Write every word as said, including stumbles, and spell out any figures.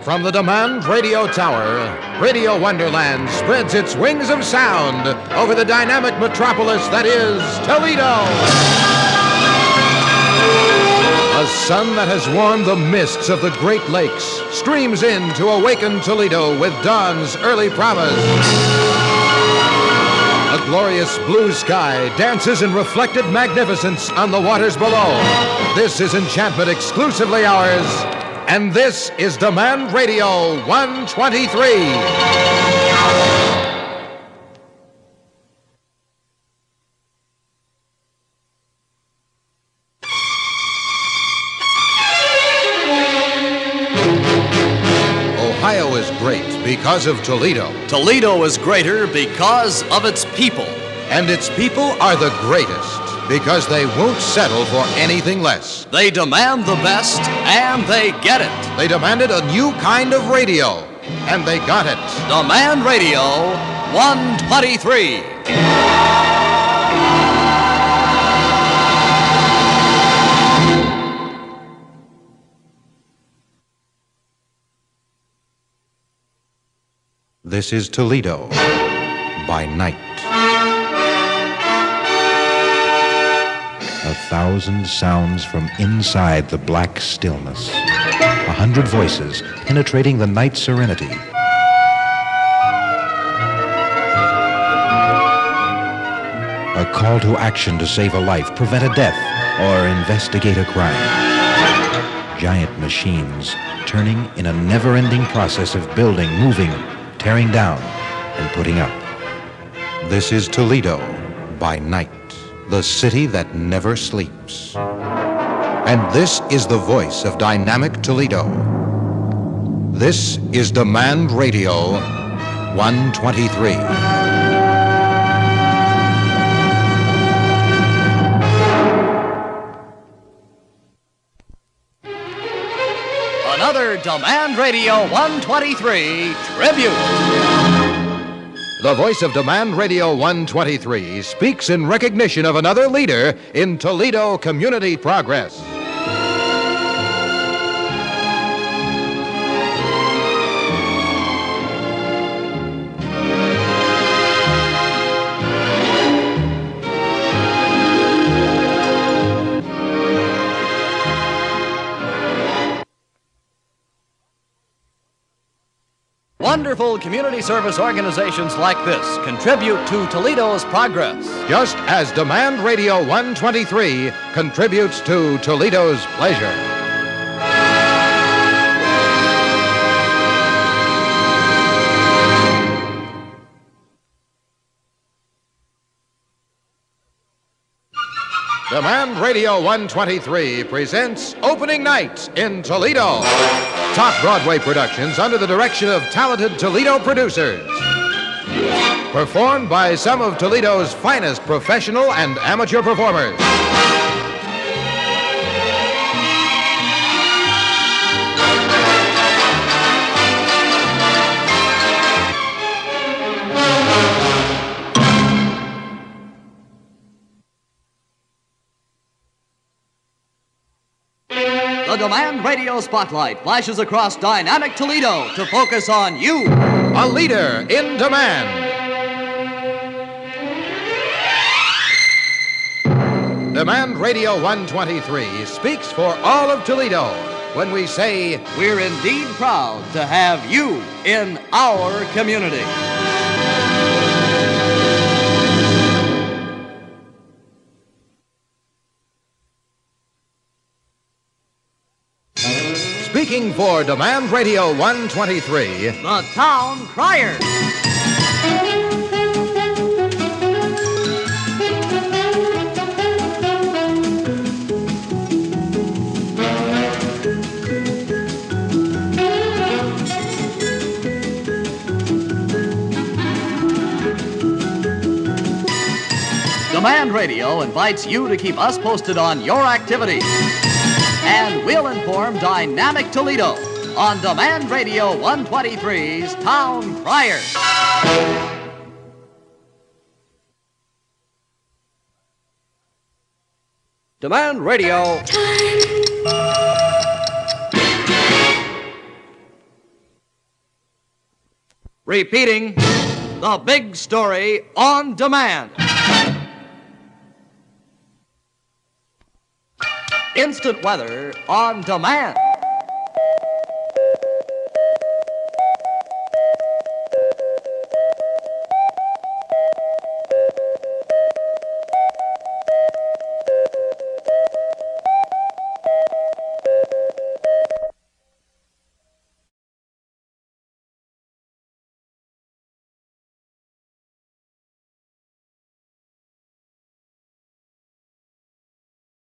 From the Demand Radio Tower, Radio Wonderland spreads its wings of sound over the dynamic metropolis that is Toledo. A sun that has warmed the mists of the Great Lakes streams in to awaken Toledo with dawn's early promise. A glorious blue sky dances in reflected magnificence on the waters below. This is enchantment exclusively ours. And this is Demand Radio one twenty-three. Ohio is great because of Toledo. Toledo is greater because of its people. And its people are the greatest because they won't settle for anything less. They demand the best, and they get it. They demanded a new kind of radio, and they got it. Demand Radio one twenty-three. This is Toledo by night. A thousand sounds from inside the black stillness. A hundred voices penetrating the night serenity. A call to action to save a life, prevent a death, or investigate a crime. Giant machines turning in a never-ending process of building, moving, tearing down, and putting up. This is Toledo by night. The city that never sleeps. And this is the voice of dynamic Toledo. This is Demand Radio one twenty-three. Another Demand Radio one twenty-three tribute. The voice of Demand Radio one twenty-three speaks in recognition of another leader in Toledo community progress. Wonderful community service organizations like this contribute to Toledo's progress. Just as Demand Radio one twenty-three contributes to Toledo's pleasure. Demand Radio one twenty-three presents Opening Night in Toledo. Top Broadway productions under the direction of talented Toledo producers. Performed by some of Toledo's finest professional and amateur performers. The Demand Radio Spotlight flashes across dynamic Toledo to focus on you. A leader in demand. Demand Radio one twenty-three speaks for all of Toledo when we say we're indeed proud to have you in our community. Speaking for Demand Radio one twenty-three, the Town Criers. Demand Radio invites you to keep us posted on your activities. And we'll inform Dynamic Toledo on Demand Radio one twenty-three's Town Criers. Demand Radio. Repeating, the big story on demand. Instant weather on demand.